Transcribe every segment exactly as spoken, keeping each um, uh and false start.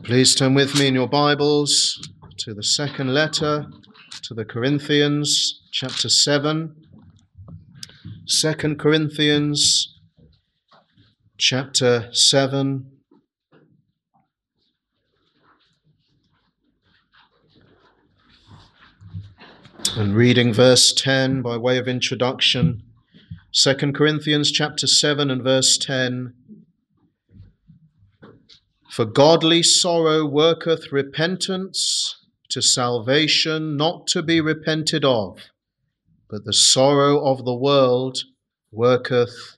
Please turn with me in your Bibles to the second letter to the Corinthians, chapter seven. Second Corinthians, chapter seven. And reading verse ten by way of introduction. Second Corinthians, chapter seven and verse ten. For godly sorrow worketh repentance to salvation, not to be repented of, but the sorrow of the world worketh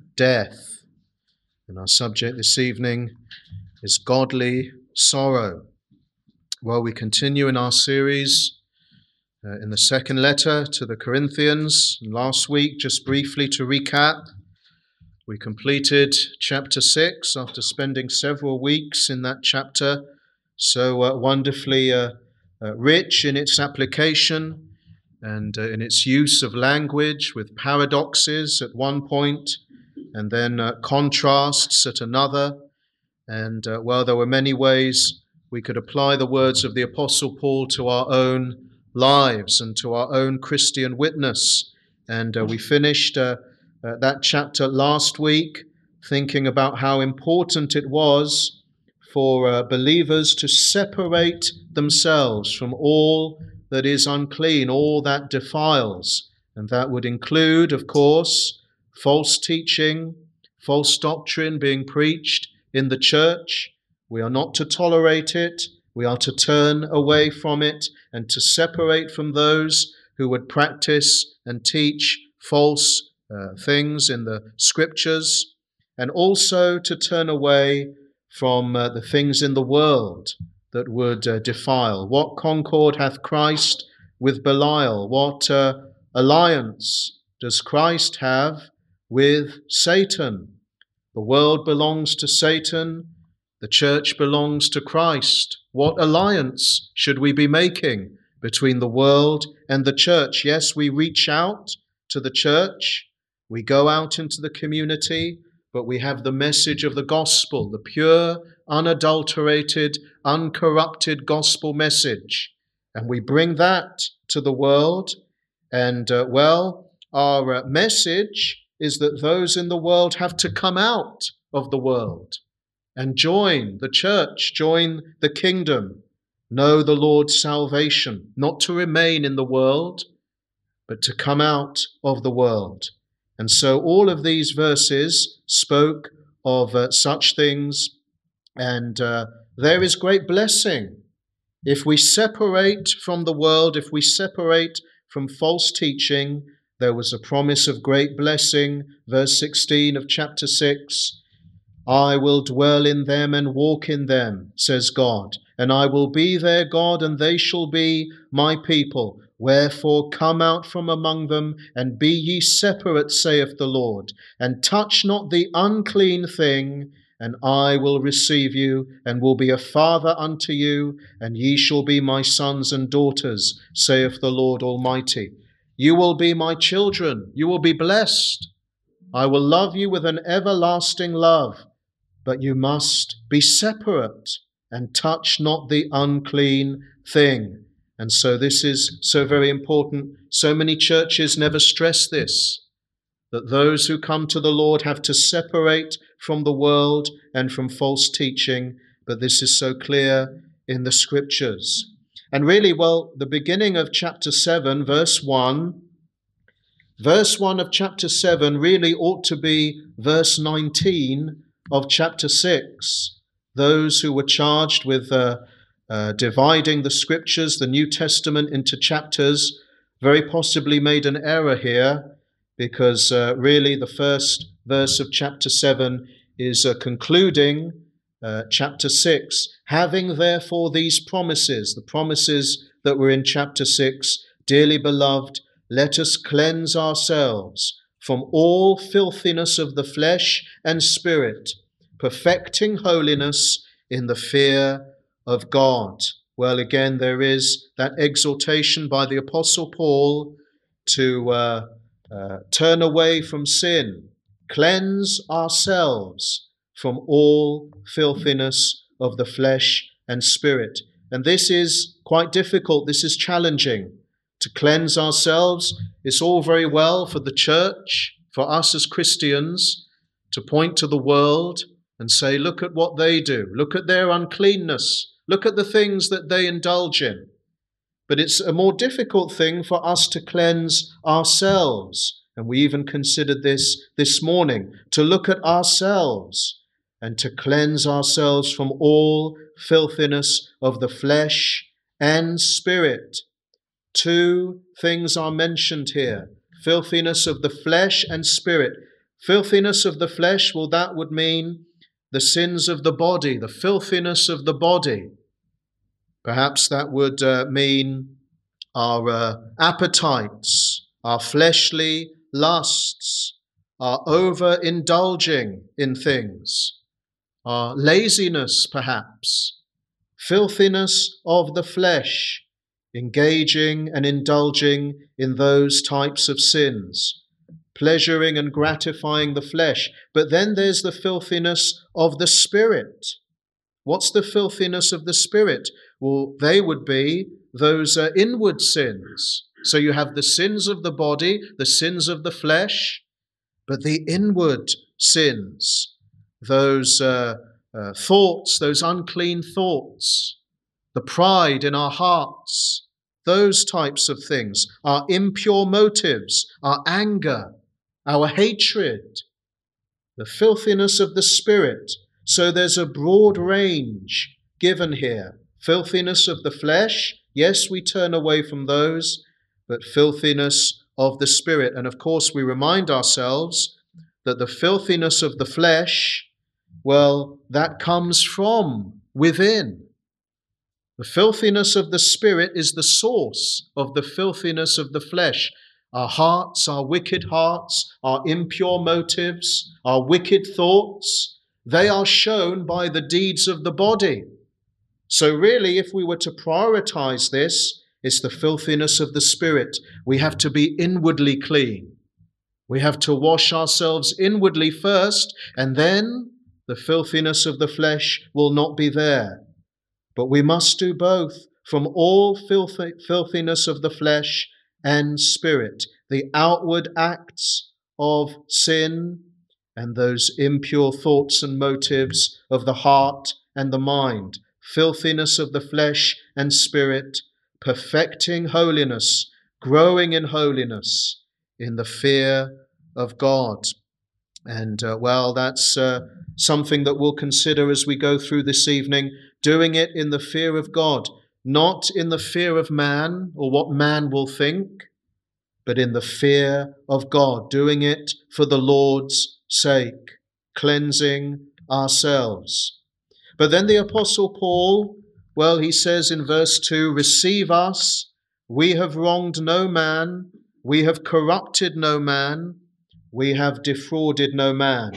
death. And our subject this evening is godly sorrow. Well, we continue in our series uh, in the second letter to the Corinthians. And last week, just briefly to recap, we completed chapter six after spending several weeks in that chapter, so uh, wonderfully uh, uh, rich in its application and uh, in its use of language, with paradoxes at one point and then uh, contrasts at another. And uh, well, there were many ways we could apply the words of the Apostle Paul to our own lives and to our own Christian witness. And uh, we finished uh, Uh, that chapter last week, thinking about how important it was for uh, believers to separate themselves from all that is unclean, all that defiles. And that would include, of course, false teaching, false doctrine being preached in the church. We are not to tolerate it. We are to turn away from it and to separate from those who would practice and teach false Uh, things in the scriptures, and also to turn away from uh, the things in the world that would uh, defile. What concord hath Christ with Belial? What uh, alliance does Christ have with Satan? The world belongs to Satan. The church belongs to Christ. What alliance should we be making between the world and the church? Yes, we reach out to the church. We go out into the community, but we have the message of the gospel, the pure, unadulterated, uncorrupted gospel message. And we bring that to the world. And, uh, well, our uh, message is that those in the world have to come out of the world and join the church, join the kingdom, know the Lord's salvation, not to remain in the world, but to come out of the world. And so all of these verses spoke of uh, such things, and uh, there is great blessing. If we separate from the world, if we separate from false teaching, there was a promise of great blessing. Verse sixteen of chapter six, I will dwell in them and walk in them, says God, and I will be their God, and they shall be my people. Wherefore come out from among them, and be ye separate, saith the Lord, and touch not the unclean thing, and I will receive you, and will be a father unto you, and ye shall be my sons and daughters, saith the Lord Almighty. You will be my children, you will be blessed. I will love you with an everlasting love, but you must be separate, and touch not the unclean thing. And so this is so very important. So many churches never stress this, that those who come to the Lord have to separate from the world and from false teaching. But this is so clear in the scriptures. And really, well, the beginning of chapter seven, verse one, verse one of chapter seven really ought to be verse nineteen of chapter six. Those who were charged with uh, Uh, dividing the scriptures, the New Testament, into chapters, very possibly made an error here, because uh, really the first verse of chapter seven is uh, concluding uh, chapter six. Having therefore these promises, the promises that were in chapter six, dearly beloved, let us cleanse ourselves from all filthiness of the flesh and spirit, perfecting holiness in the fear of God. Well, again, there is that exhortation by the Apostle Paul to uh, uh, turn away from sin, cleanse ourselves from all filthiness of the flesh and spirit. And this is quite difficult. This is challenging. To cleanse ourselves, it's all very well for the church, for us as Christians, to point to the world and say, look at what they do. Look at their uncleanness. Look at the things that they indulge in. But it's a more difficult thing for us to cleanse ourselves. And we even considered this this morning, to look at ourselves and to cleanse ourselves from all filthiness of the flesh and spirit. Two things are mentioned here, filthiness of the flesh and spirit. Filthiness of the flesh, well, that would mean the sins of the body, the filthiness of the body. Perhaps that would uh, mean our uh, appetites, our fleshly lusts, our overindulging in things, our laziness perhaps, filthiness of the flesh, engaging and indulging in those types of sins, pleasuring and gratifying the flesh. But then there's the filthiness of the spirit. What's the filthiness of the spirit? Well, they would be those uh, inward sins. So you have the sins of the body, the sins of the flesh, but the inward sins, those uh, uh, thoughts, those unclean thoughts, the pride in our hearts, those types of things, our impure motives, our anger, our hatred, the filthiness of the spirit. So there's a broad range given here. Filthiness of the flesh, yes, we turn away from those, but filthiness of the spirit. And of course, we remind ourselves that the filthiness of the flesh, well, that comes from within. The filthiness of the spirit is the source of the filthiness of the flesh. Our hearts, our wicked hearts, our impure motives, our wicked thoughts, they are shown by the deeds of the body. So really, if we were to prioritize this, it's the filthiness of the spirit. We have to be inwardly clean. We have to wash ourselves inwardly first, and then the filthiness of the flesh will not be there. But we must do both, from all filthy, filthiness of the flesh and spirit, the outward acts of sin and those impure thoughts and motives of the heart and the mind, filthiness of the flesh and spirit, perfecting holiness, growing in holiness, in the fear of God. And uh, well, that's uh, something that we'll consider as we go through this evening, doing it in the fear of God, not in the fear of man or what man will think, but in the fear of God, doing it for the Lord's sake, cleansing ourselves. But then the Apostle Paul, well, he says in verse two, receive us, we have wronged no man, we have corrupted no man, we have defrauded no man.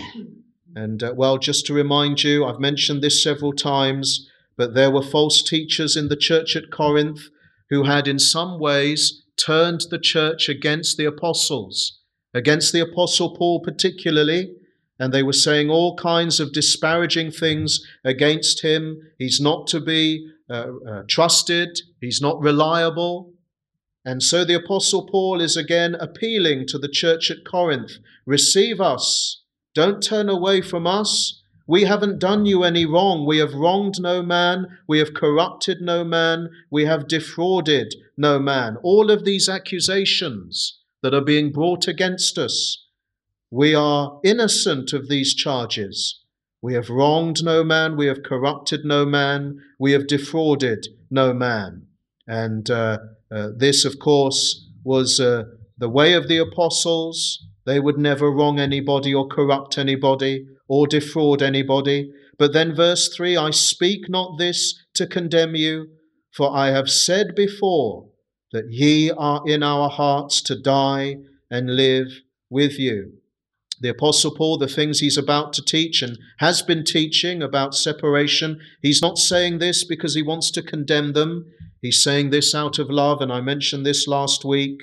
And uh, well, just to remind you, I've mentioned this several times, but there were false teachers in the church at Corinth who had in some ways turned the church against the apostles, against the Apostle Paul particularly, and they were saying all kinds of disparaging things against him. He's not to be uh, uh, trusted, he's not reliable. And so the Apostle Paul is again appealing to the church at Corinth, receive us, don't turn away from us. We haven't done you any wrong. We have wronged no man. We have corrupted no man. We have defrauded no man. All of these accusations that are being brought against us, we are innocent of these charges. We have wronged no man. We have corrupted no man. We have defrauded no man. And uh, uh, this, of course, was uh, the way of the apostles. They would never wrong anybody or corrupt anybody or defraud anybody. But then verse three, I speak not this to condemn you, for I have said before that ye are in our hearts to die and live with you. The Apostle Paul, the things he's about to teach and has been teaching about separation, he's not saying this because he wants to condemn them. He's saying this out of love, and I mentioned this last week.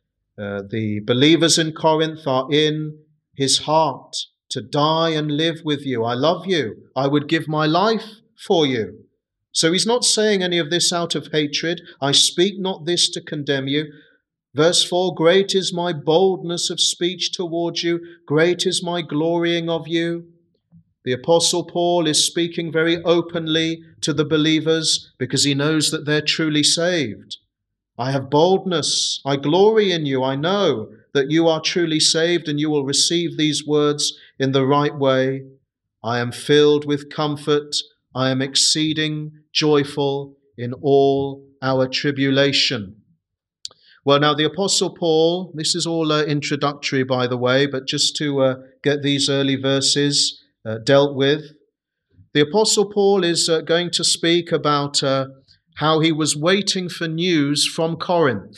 Uh, the believers in Corinth are in his heart to die and live with you. I love you. I would give my life for you. So he's not saying any of this out of hatred. I speak not this to condemn you. Verse four, great is my boldness of speech towards you. Great is my glorying of you. The Apostle Paul is speaking very openly to the believers because he knows that they're truly saved. I have boldness. I glory in you. I know that you are truly saved and you will receive these words in the right way. I am filled with comfort. I am exceeding joyful in all our tribulation. Well, now the Apostle Paul, this is all uh, introductory, by the way, but just to uh, get these early verses uh, dealt with. The Apostle Paul is uh, going to speak about uh, how he was waiting for news from Corinth.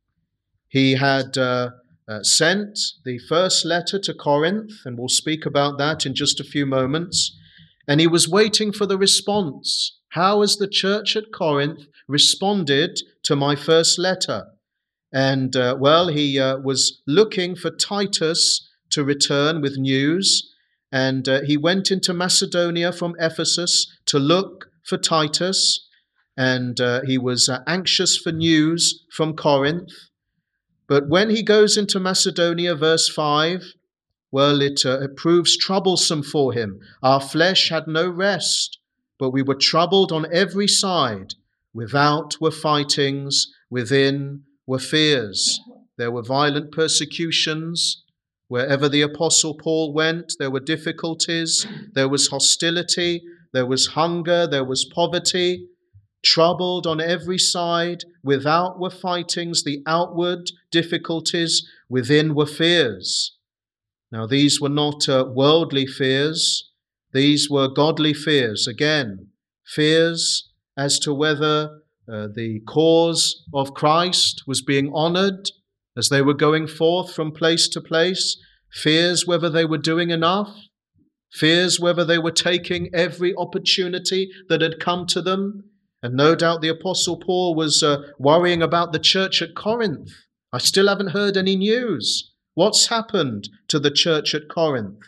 He had uh, uh, sent the first letter to Corinth, and we'll speak about that in just a few moments. And he was waiting for the response. How has the church at Corinth responded to my first letter? And, uh, well, he uh, was looking for Titus to return with news. And uh, he went into Macedonia from Ephesus to look for Titus. And uh, he was uh, anxious for news from Corinth. But when he goes into Macedonia, verse five, well, it, uh, it proves troublesome for him. Our flesh had no rest, but we were troubled on every side. Without were fightings, within were fears. There were violent persecutions. Wherever the Apostle Paul went, there were difficulties, there was hostility, there was hunger, there was poverty. Troubled on every side, without were fightings, the outward difficulties, within were fears. Now, these were not uh, worldly fears. These were godly fears. Again, fears as to whether uh, the cause of Christ was being honored as they were going forth from place to place. Fears whether they were doing enough. Fears whether they were taking every opportunity that had come to them. And no doubt the Apostle Paul was uh, worrying about the church at Corinth. I still haven't heard any news. What's happened to the church at Corinth?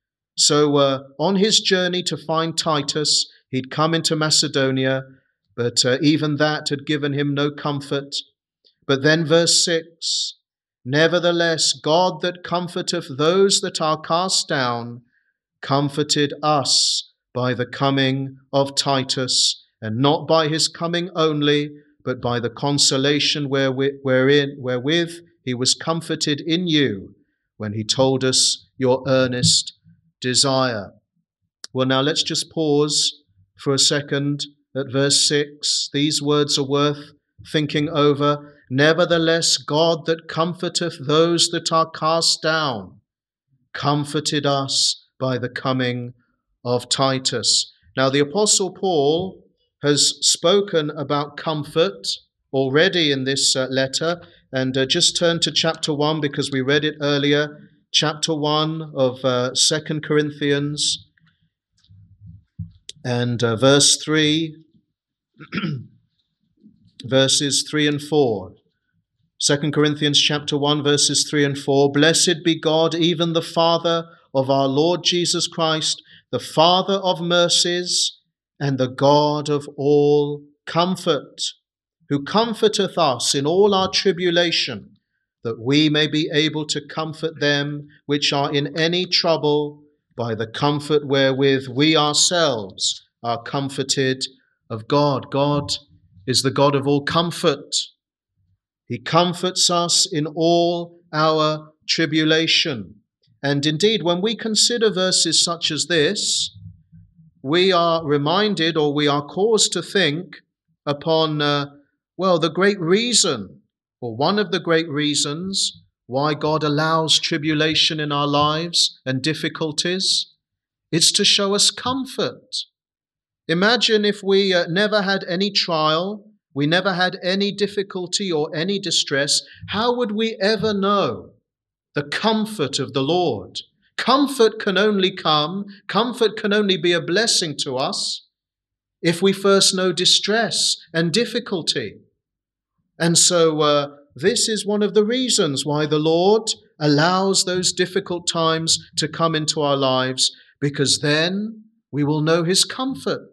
So uh, on his journey to find Titus, he'd come into Macedonia, but uh, even that had given him no comfort. But then verse six, nevertheless, God that comforteth those that are cast down, comforted us by the coming of Titus, and not by his coming only, but by the consolation wherewith, wherein, wherewith he was comforted in you, when he told us your earnest desire. Well, now let's just pause for a second at verse six. These words are worth thinking over. Nevertheless, God that comforteth those that are cast down, comforted us by the coming of Titus. Now, the Apostle Paul has spoken about comfort already in this uh, letter. And uh, just turn to chapter one because we read it earlier. Chapter one of uh, Second Corinthians and uh, verse three, verses three and four. Second Corinthians chapter one, verses three and four. Blessed be God, even the Father of our Lord Jesus Christ, the Father of mercies and the God of all comfort, who comforteth us in all our tribulation, that we may be able to comfort them which are in any trouble by the comfort wherewith we ourselves are comforted of God. God is the God of all comfort. He comforts us in all our tribulation. And indeed, when we consider verses such as this, we are reminded, or we are caused to think upon, uh, well, the great reason, or one of the great reasons why God allows tribulation in our lives and difficulties. It's to show us comfort. Imagine if we uh, never had any trial, we never had any difficulty or any distress, how would we ever know the comfort of the Lord? Comfort can only come, comfort can only be a blessing to us if we first know distress and difficulty. And so uh, this is one of the reasons why the Lord allows those difficult times to come into our lives, because then we will know his comfort.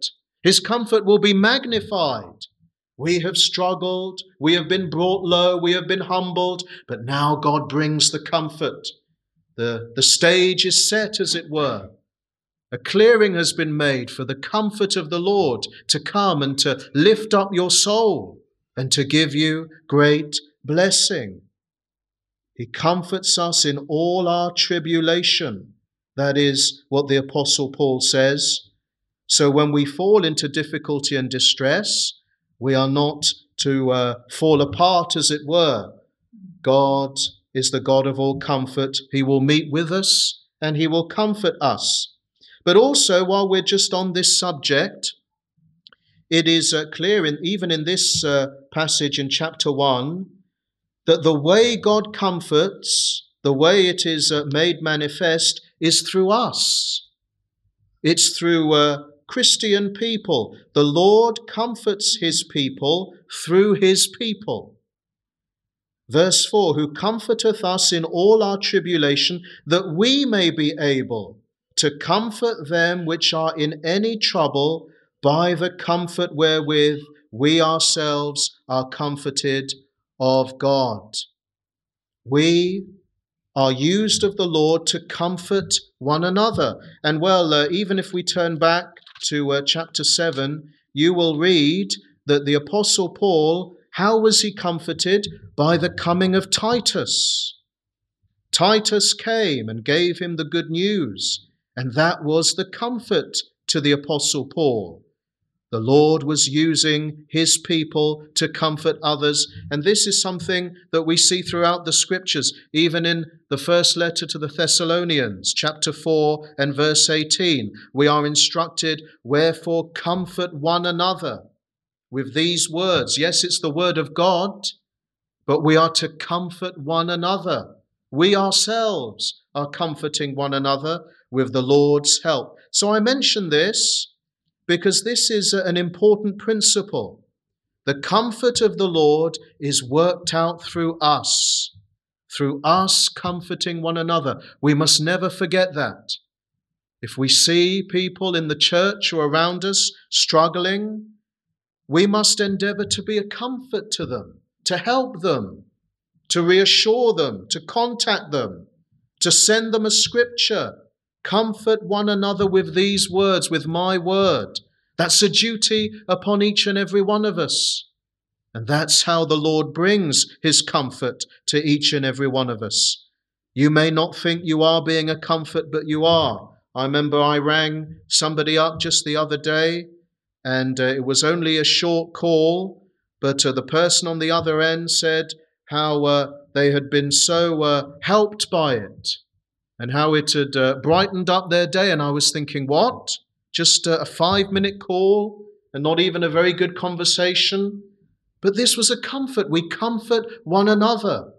His comfort will be magnified. We have struggled, we have been brought low, we have been humbled, but now God brings the comfort. The, the stage is set, as it were. A clearing has been made for the comfort of the Lord to come and to lift up your soul and to give you great blessing. He comforts us in all our tribulation. That is what the Apostle Paul says. So when we fall into difficulty and distress, we are not to uh, fall apart, as it were. God is the God of all comfort. He will meet with us and he will comfort us. But also, while we're just on this subject, it is uh, clear, in, even in this uh, passage in chapter one, that the way God comforts, the way it is uh, made manifest, is through us. It's through uh, Christian people. The Lord comforts his people through his people. Verse four, who comforteth us in all our tribulation, that we may be able to comfort them which are in any trouble by the comfort wherewith we ourselves are comforted of God. We are used of the Lord to comfort one another. And well, uh, even if we turn back to uh, chapter seven, you will read that the Apostle Paul, how was he comforted? By the coming of Titus. Titus came and gave him the good news, and that was the comfort to the Apostle Paul. The Lord was using his people to comfort others, and this is something that we see throughout the scriptures, even in the first letter to the Thessalonians, chapter four and verse eighteen. We are instructed, wherefore comfort one another with these words. Yes, it's the word of God, but we are to comfort one another. We ourselves are comforting one another with the Lord's help. So I mention this because this is an important principle. The comfort of the Lord is worked out through us, through us comforting one another. We must never forget that. If we see people in the church or around us struggling, we must endeavor to be a comfort to them, to help them, to reassure them, to contact them, to send them a scripture. Comfort one another with these words, with my word. That's a duty upon each and every one of us. And that's how the Lord brings his comfort to each and every one of us. You may not think you are being a comfort, but you are. I remember I rang somebody up just the other day, and uh, it was only a short call, but uh, the person on the other end said how uh, they had been so uh, helped by it, and how it had uh, brightened up their day. And I was thinking, what? Just uh, a five-minute call and not even a very good conversation? But this was a comfort. We comfort one another.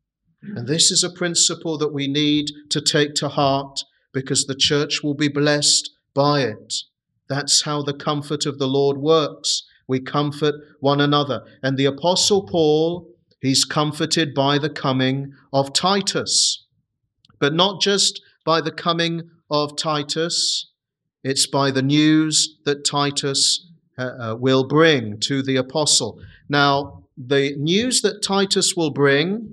And this is a principle that we need to take to heart, because the church will be blessed by it. That's how the comfort of the Lord works. We comfort one another. And the Apostle Paul, he's comforted by the coming of Titus. But not just by the coming of Titus, it's by the news that Titus uh, uh, will bring to the apostle. Now, the news that Titus will bring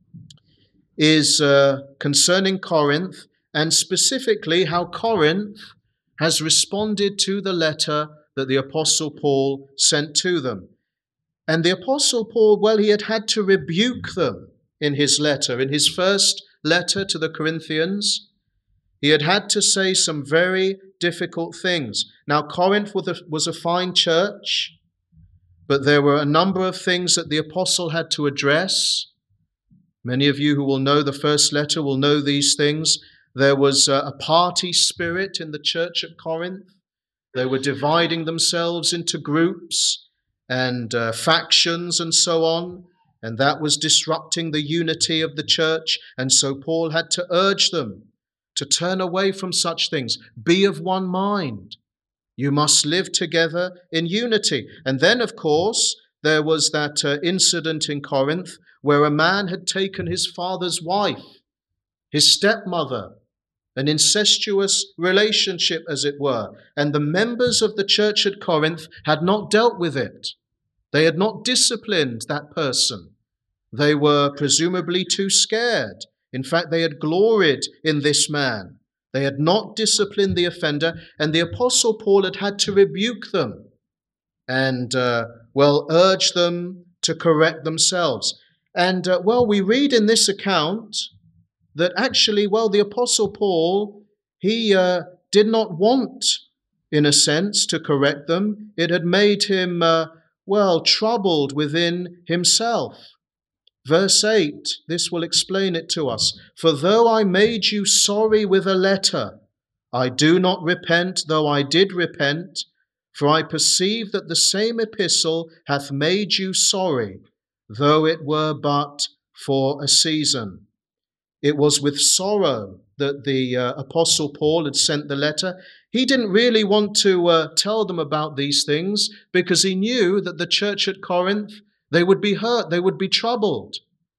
is uh, concerning Corinth, and specifically how Corinth has responded to the letter that the Apostle Paul sent to them. And the Apostle Paul, well, he had had to rebuke them in his letter, in his first letter to the Corinthians. He had had to say some very difficult things. Now, Corinth was a, was a fine church, but there were a number of things that the apostle had to address. Many of you who will know the first letter will know these things. There was a party spirit in the church at Corinth. They were dividing themselves into groups and uh, factions and so on, and that was disrupting the unity of the church. And so Paul had to urge them to turn away from such things. Be of one mind. You must live together in unity. And then, of course, there was that uh, incident in Corinth where a man had taken his father's wife, his stepmother, an incestuous relationship, as it were. And the members of the church at Corinth had not dealt with it. They had not disciplined that person. They were presumably too scared. In fact, they had gloried in this man. They had not disciplined the offender, and the Apostle Paul had had to rebuke them and, uh, well, urge them to correct themselves. And, uh, well, we read in this account that actually, well, the Apostle Paul, he uh, did not want, in a sense, to correct them. It had made him, uh, well, troubled within himself. Verse eight, this will explain it to us. For though I made you sorry with a letter, I do not repent, though I did repent, for I perceive that the same epistle hath made you sorry, though it were but for a season. It was with sorrow that the uh, Apostle Paul had sent the letter. He didn't really want to uh, tell them about these things because he knew that the church at Corinth, they would be hurt, they would be troubled.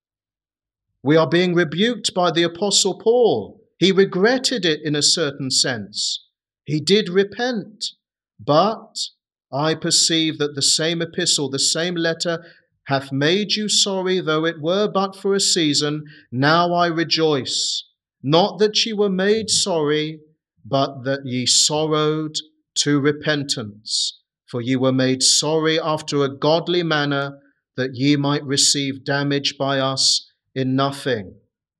We are being rebuked by the Apostle Paul. He regretted it in a certain sense. He did repent, but I perceive that the same epistle, the same letter, hath made you sorry, though it were but for a season. Now I rejoice, not that ye were made sorry, but that ye sorrowed to repentance. For ye were made sorry after a godly manner, that ye might receive damage by us in nothing.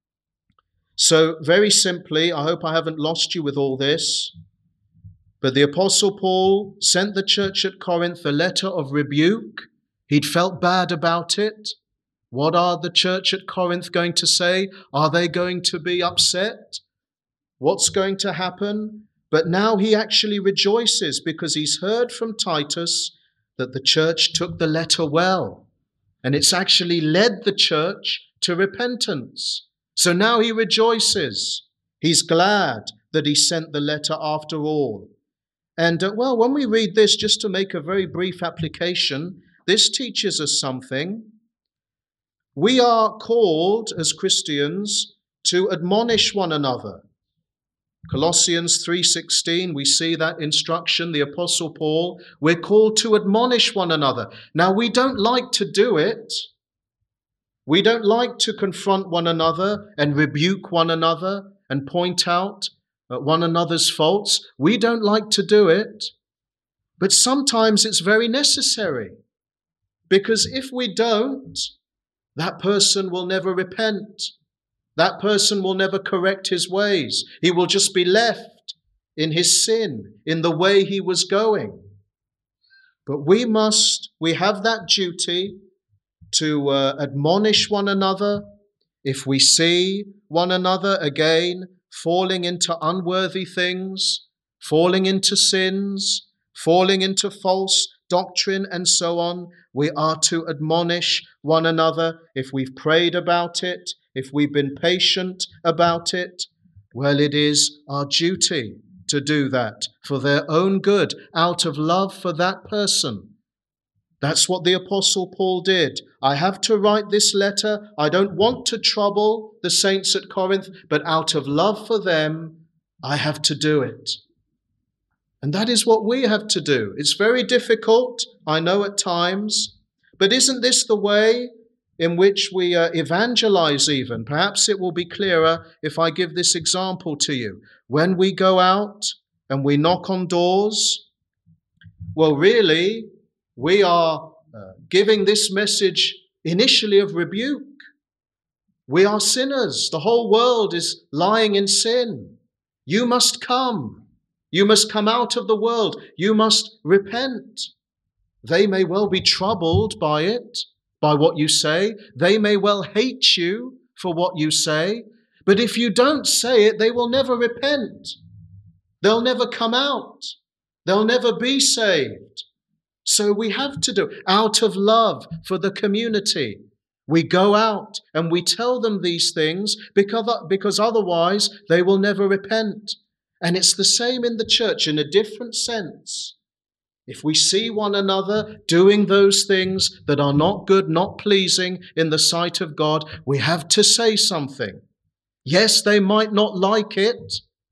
So, very simply, I hope I haven't lost you with all this, but the Apostle Paul sent the church at Corinth a letter of rebuke. He'd felt bad about it. What are the church at Corinth going to say? Are they going to be upset? What's going to happen? But now he actually rejoices because he's heard from Titus that the church took the letter well. And it's actually led the church to repentance. So now he rejoices. He's glad that he sent the letter after all. And uh, well, when we read this, just to make a very brief application, this teaches us something. We are called as Christians to admonish one another. Colossians three sixteen, we see that instruction, the Apostle Paul, we're called to admonish one another. Now, we don't like to do it. We don't like to confront one another and rebuke one another and point out one another's faults. We don't like to do it. But sometimes it's very necessary. Because if we don't, that person will never repent. That person will never correct his ways. He will just be left in his sin, in the way he was going. But we must, we have that duty to uh, admonish one another if we see one another again falling into unworthy things, falling into sins, falling into false doctrine and so on. We are to admonish one another if we've prayed about it, if we've been patient about it. Well, it is our duty to do that for their own good, out of love for that person. That's what the Apostle Paul did. I have to write this letter. I don't want to trouble the saints at Corinth, but out of love for them, I have to do it. And that is what we have to do. It's very difficult, I know at times, but isn't this the way in which we uh, evangelize even? Perhaps it will be clearer if I give this example to you. When we go out and we knock on doors, well, really, we are uh, giving this message initially of rebuke. We are sinners. The whole world is lying in sin. You must come. You must come out of the world. You must repent. They may well be troubled by it, by what you say. They may well hate you for what you say. But if you don't say it, they will never repent. They'll never come out. They'll never be saved. So we have to do, out of love for the community, we go out and we tell them these things because, because otherwise they will never repent. And it's the same in the church in a different sense. If we see one another doing those things that are not good, not pleasing in the sight of God, we have to say something. Yes, they might not like it.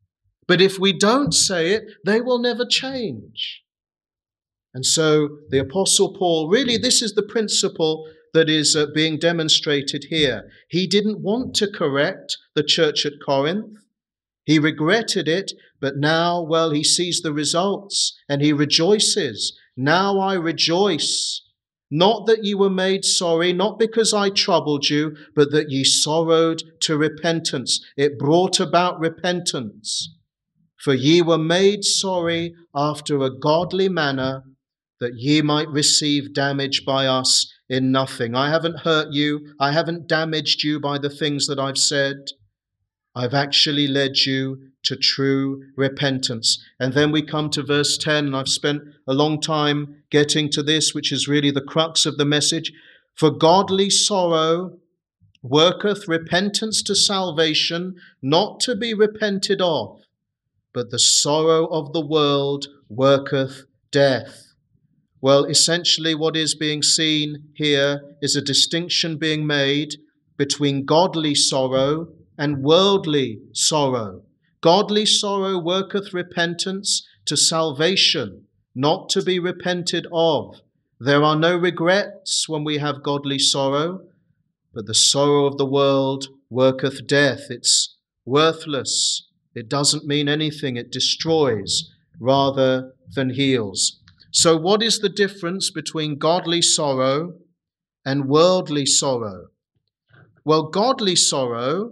But if we don't say it, they will never change. And so the Apostle Paul, really this is the principle that is uh, being demonstrated here. He didn't want to correct the church at Corinth. He regretted it, but now, well, he sees the results and he rejoices. Now I rejoice, not that ye were made sorry, not because I troubled you, but that ye sorrowed to repentance. It brought about repentance. For ye were made sorry after a godly manner, that ye might receive damage by us in nothing. I haven't hurt you. I haven't damaged you by the things that I've said. I've actually led you to true repentance. And then we come to verse ten, and I've spent a long time getting to this, which is really the crux of the message. For godly sorrow worketh repentance to salvation, not to be repented of, but the sorrow of the world worketh death. Well, essentially what is being seen here is a distinction being made between godly sorrow and worldly sorrow. Godly sorrow worketh repentance to salvation, not to be repented of. There are no regrets when we have godly sorrow, but the sorrow of the world worketh death. It's worthless. It doesn't mean anything. It destroys rather than heals. So what is the difference between godly sorrow and worldly sorrow? Well, godly sorrow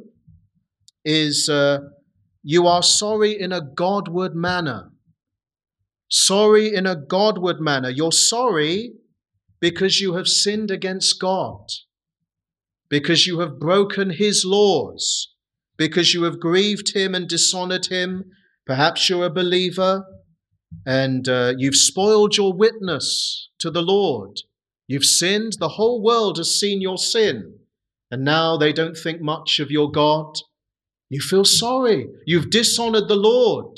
is uh, you are sorry in a Godward manner. Sorry in a Godward manner. You're sorry because you have sinned against God, because you have broken his laws, because you have grieved him and dishonored him. Perhaps you're a believer and uh, you've spoiled your witness to the Lord. You've sinned. The whole world has seen your sin, and now they don't think much of your God. You feel sorry. You've dishonored the Lord.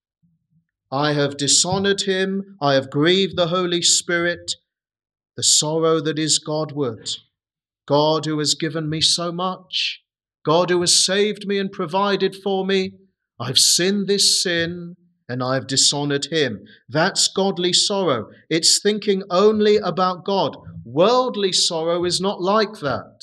I have dishonored him. I have grieved the Holy Spirit. The sorrow that is Godward. God who has given me so much. God who has saved me and provided for me. I've sinned this sin and I've dishonored him. That's godly sorrow. It's thinking only about God. Worldly sorrow is not like that.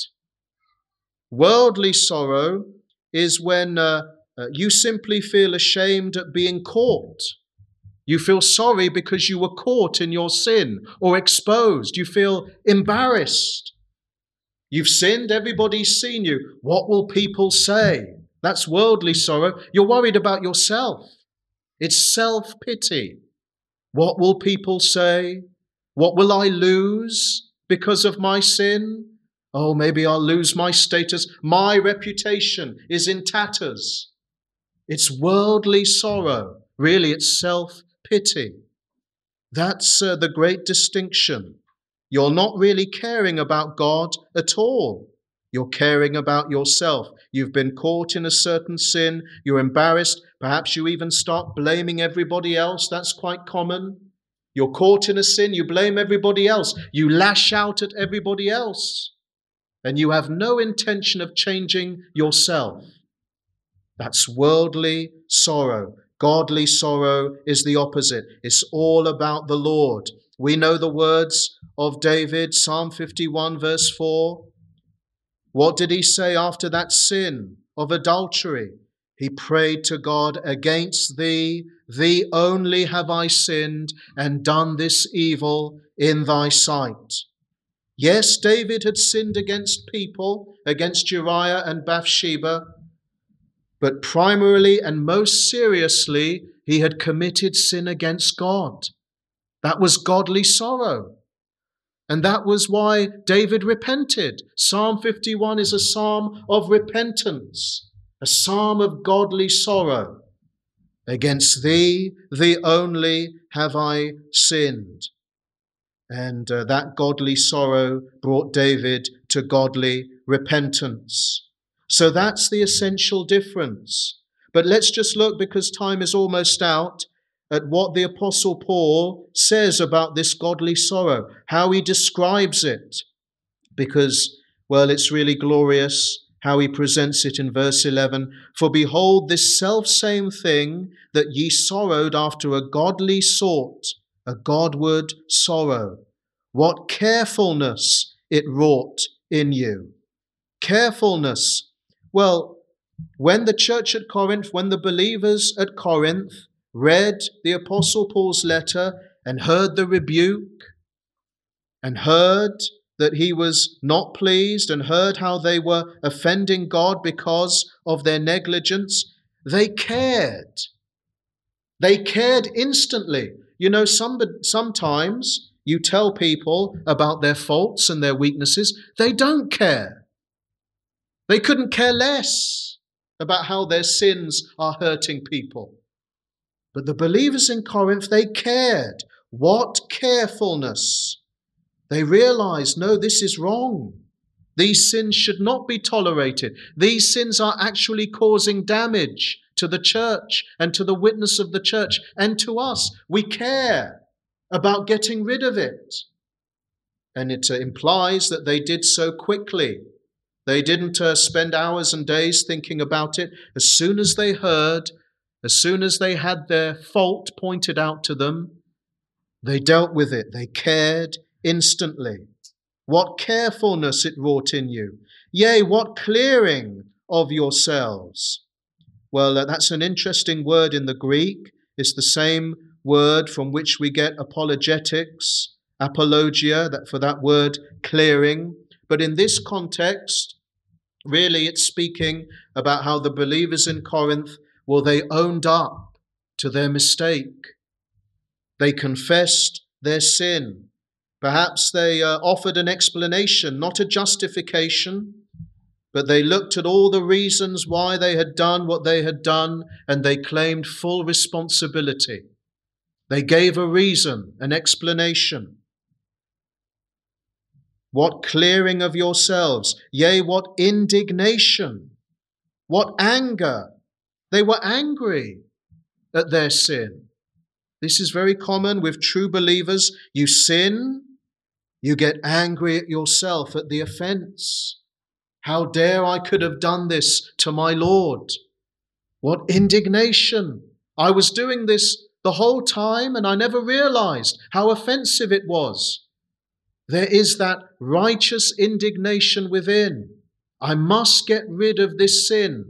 Worldly sorrow is when uh, uh, you simply feel ashamed at being caught. You feel sorry because you were caught in your sin or exposed. You feel embarrassed. You've sinned, everybody's seen you. What will people say? That's worldly sorrow. You're worried about yourself. It's self-pity. What will people say? What will I lose because of my sin? Oh, maybe I'll lose my status. My reputation is in tatters. It's worldly sorrow. Really, it's self-pity. That's uh, the great distinction. You're not really caring about God at all. You're caring about yourself. You've been caught in a certain sin. You're embarrassed. Perhaps you even start blaming everybody else. That's quite common. You're caught in a sin. You blame everybody else. You lash out at everybody else. And you have no intention of changing yourself. That's worldly sorrow. Godly sorrow is the opposite. It's all about the Lord. We know the words of David, Psalm fifty-one, verse four. What did he say after that sin of adultery? He prayed to God, against thee, thee only have I sinned and done this evil in thy sight. Yes, David had sinned against people, against Uriah and Bathsheba, but primarily and most seriously, he had committed sin against God. That was godly sorrow. And that was why David repented. Psalm fifty-one is a psalm of repentance, a psalm of godly sorrow. Against thee, thee only have I sinned. And uh, that godly sorrow brought David to godly repentance. So that's the essential difference. But let's just look, because time is almost out, at what the Apostle Paul says about this godly sorrow, how he describes it. Because, well, it's really glorious how he presents it in verse eleven. For behold, this selfsame thing that ye sorrowed after a godly sort, a Godward sorrow, what carefulness it wrought in you. Carefulness. Well, when the church at Corinth, when the believers at Corinth read the Apostle Paul's letter and heard the rebuke and heard that he was not pleased and heard how they were offending God because of their negligence, they cared. They cared instantly. You know, some, sometimes you tell people about their faults and their weaknesses, they don't care. They couldn't care less about how their sins are hurting people. But the believers in Corinth, they cared. What carefulness! They realized, no, this is wrong. These sins should not be tolerated. These sins are actually causing damage to the church and to the witness of the church and to us. We care about getting rid of it. And it uh, implies that they did so quickly. They didn't uh, spend hours and days thinking about it. As soon as they heard, as soon as they had their fault pointed out to them, they dealt with it. They cared instantly. What carefulness it wrought in you. Yea, what clearing of yourselves. Well, uh, that's an interesting word in the Greek. It's the same word from which we get apologetics, apologia, that for that word clearing. But in this context, really it's speaking about how the believers in Corinth, well, they owned up to their mistake. They confessed their sin. Perhaps they uh, offered an explanation, not a justification, but they looked at all the reasons why they had done what they had done, and they claimed full responsibility. They gave a reason, an explanation. What clearing of yourselves, yea, what indignation, what anger. They were angry at their sin. This is very common with true believers. You sin, you get angry at yourself, at the offense. How dare I could have done this to my Lord? What indignation. I was doing this the whole time and I never realized how offensive it was. There is that righteous indignation within. I must get rid of this sin.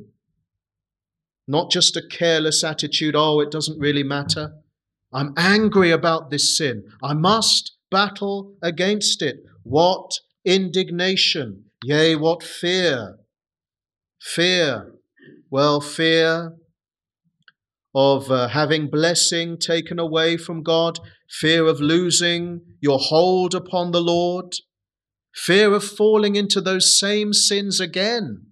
Not just a careless attitude, oh, it doesn't really matter. I'm angry about this sin. I must battle against it. What indignation, yea, what fear. Fear. Well, fear of uh, having blessing taken away from God, fear of losing your hold upon the Lord, fear of falling into those same sins again,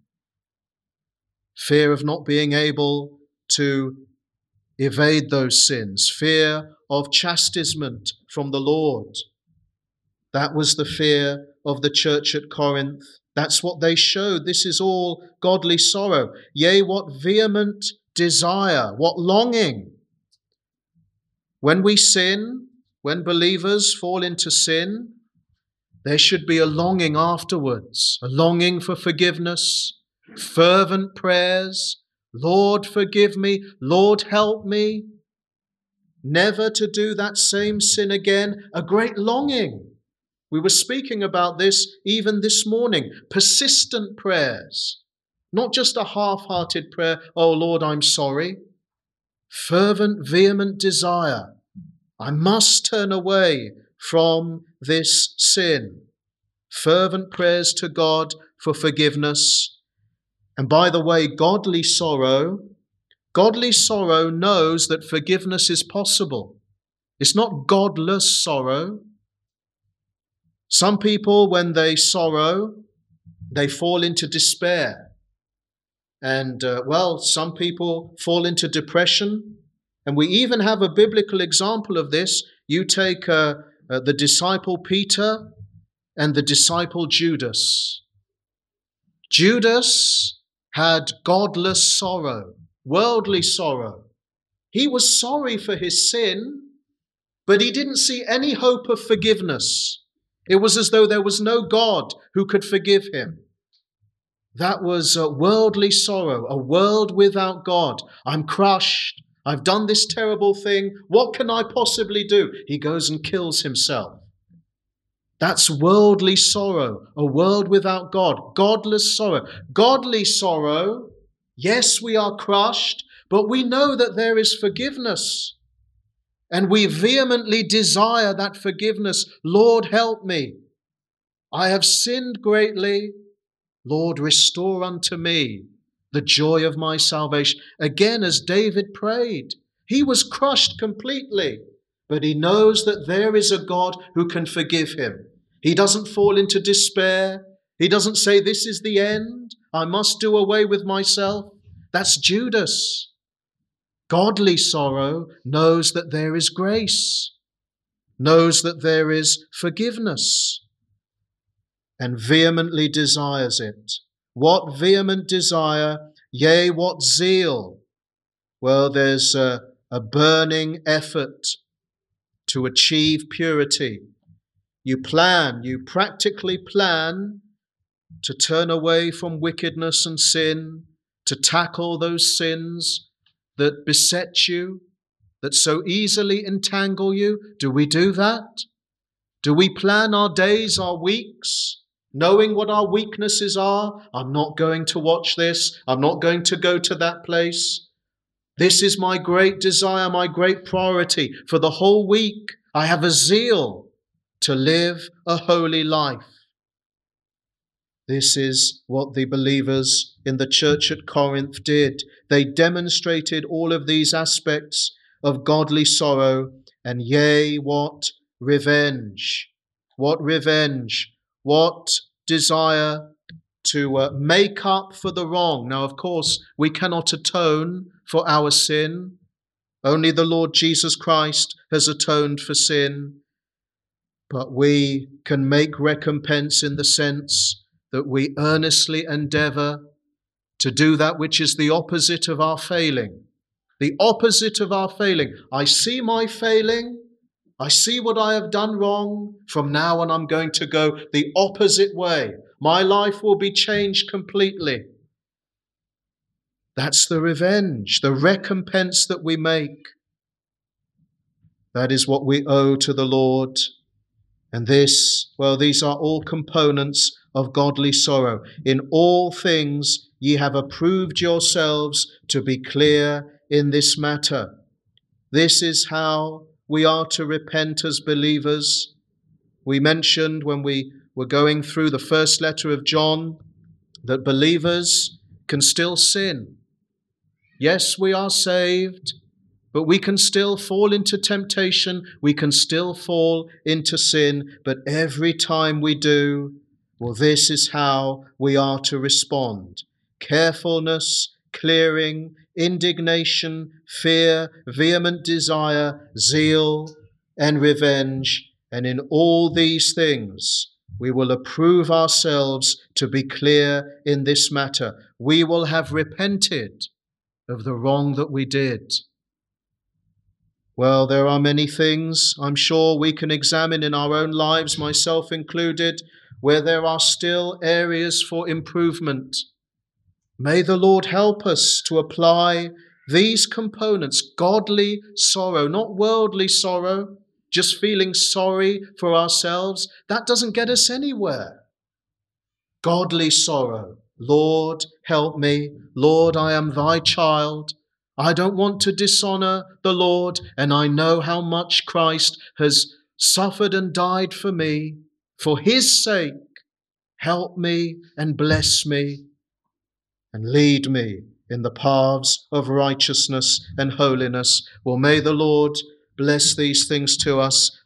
fear of not being able to evade those sins, fear of chastisement from the Lord. That was the fear of the church at Corinth. That's what they showed. This is all godly sorrow. Yea, what vehement desire, what longing. When we sin, when believers fall into sin, there should be a longing afterwards, a longing for forgiveness, fervent prayers. Lord, forgive me. Lord, help me. Never to do that same sin again. A great longing. We were speaking about this even this morning. Persistent prayers. Not just a half-hearted prayer, oh Lord, I'm sorry. Fervent, vehement desire. I must turn away from this sin. Fervent prayers to God for forgiveness. And by the way, godly sorrow, godly sorrow knows that forgiveness is possible. It's not godless sorrow. Some people, when they sorrow, they fall into despair. And, uh, well, some people fall into depression. And we even have a biblical example of this. You take uh, uh, the disciple Peter and the disciple Judas. Judas had godless sorrow, worldly sorrow. He was sorry for his sin, but he didn't see any hope of forgiveness. It was as though there was no God who could forgive him. That was a worldly sorrow, a world without God. I'm crushed. I've done this terrible thing. What can I possibly do? He goes and kills himself. That's worldly sorrow, a world without God, godless sorrow. Godly sorrow, yes, we are crushed, but we know that there is forgiveness. And we vehemently desire that forgiveness. Lord, help me. I have sinned greatly. Lord, restore unto me the joy of my salvation. Again, as David prayed, he was crushed completely, but he knows that there is a God who can forgive him. He doesn't fall into despair. He doesn't say, this is the end. I must do away with myself. That's Judas. Godly sorrow knows that there is grace, knows that there is forgiveness, and vehemently desires it. What vehement desire, yea, what zeal. Well, there's a, a burning effort to achieve purity. You plan, you practically plan to turn away from wickedness and sin, to tackle those sins that beset you, that so easily entangle you. Do we do that? Do we plan our days, our weeks, knowing what our weaknesses are? I'm not going to watch this. I'm not going to go to that place. This is my great desire, my great priority for the whole week. I have a zeal to live a holy life. This is what the believers in the church at Corinth did. They demonstrated all of these aspects of godly sorrow, and yea, what revenge. What revenge. What desire to uh, make up for the wrong. Now, of course, we cannot atone for our sin. Only the Lord Jesus Christ has atoned for sin. But we can make recompense in the sense that we earnestly endeavor to do that which is the opposite of our failing. The opposite of our failing. I see my failing. I see what I have done wrong. From now on, I'm going to go the opposite way. My life will be changed completely. That's the revenge, the recompense that we make. That is what we owe to the Lord. And this, well, these are all components of godly sorrow. In all things ye have approved yourselves to be clear in this matter. This is how we are to repent as believers. We mentioned when we were going through the first letter of John that believers can still sin. Yes, we are saved, but we can still fall into temptation. We can still fall into sin. But every time we do, well, this is how we are to respond. Carefulness, clearing, indignation, fear, vehement desire, zeal, and revenge. And in all these things, we will approve ourselves to be clear in this matter. We will have repented of the wrong that we did. Well, there are many things I'm sure we can examine in our own lives, myself included, where there are still areas for improvement. May the Lord help us to apply these components, godly sorrow, not worldly sorrow, just feeling sorry for ourselves. That doesn't get us anywhere. Godly sorrow. Lord, help me. Lord, I am thy child. I don't want to dishonor the Lord, and I know how much Christ has suffered and died for me. For his sake, help me and bless me and lead me in the paths of righteousness and holiness. Well, may the Lord bless these things to us.